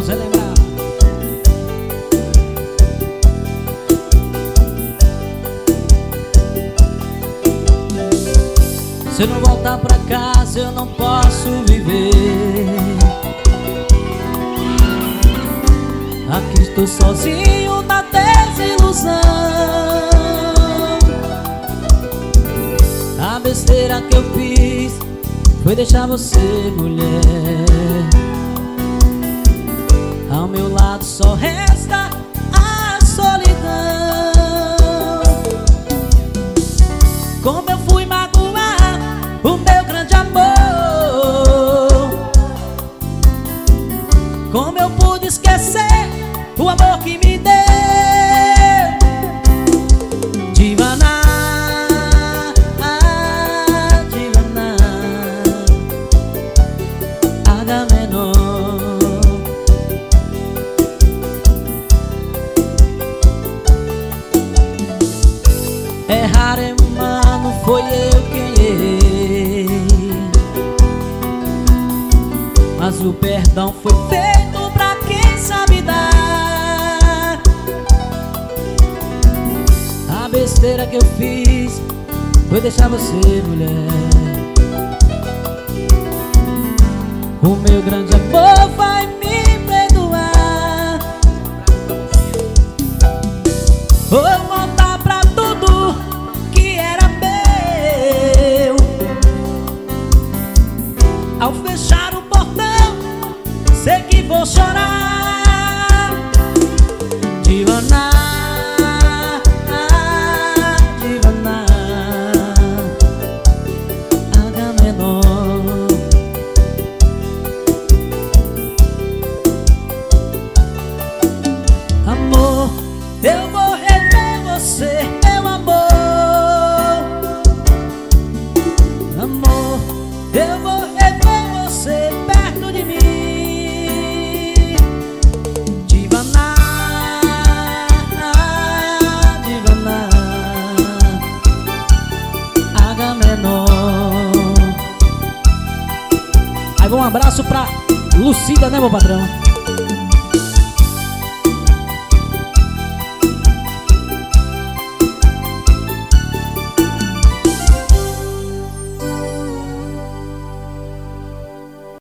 Vamos relembrar. Se eu não voltar pra casa eu não posso viver. Aqui estou sozinho na desilusão. A besteira que eu fiz foi deixar você, mulher. Ao meu lado só resta a solidão. Como eu fui magoar o meu grande amor. Como eu pude esquecer o amor que me deu. Divana, Divana, Agamenon. Errar, mano, foi eu quem errei, mas o perdão foi feito pra quem sabe dar. A besteira que eu fiz foi deixar você, mulher. O meu grande amor vai me perdoar. Vou voltar pra tudo que era meu. Ao fechar o portão, sei que vou chorar. Divana, Divana, Agamenon. Amor, eu vou rever você, meu amor. Amor, eu vou rever você perto de mim. Divana, Divana, Agamenon. Aí vai um abraço pra Lucida, né, meu patrão?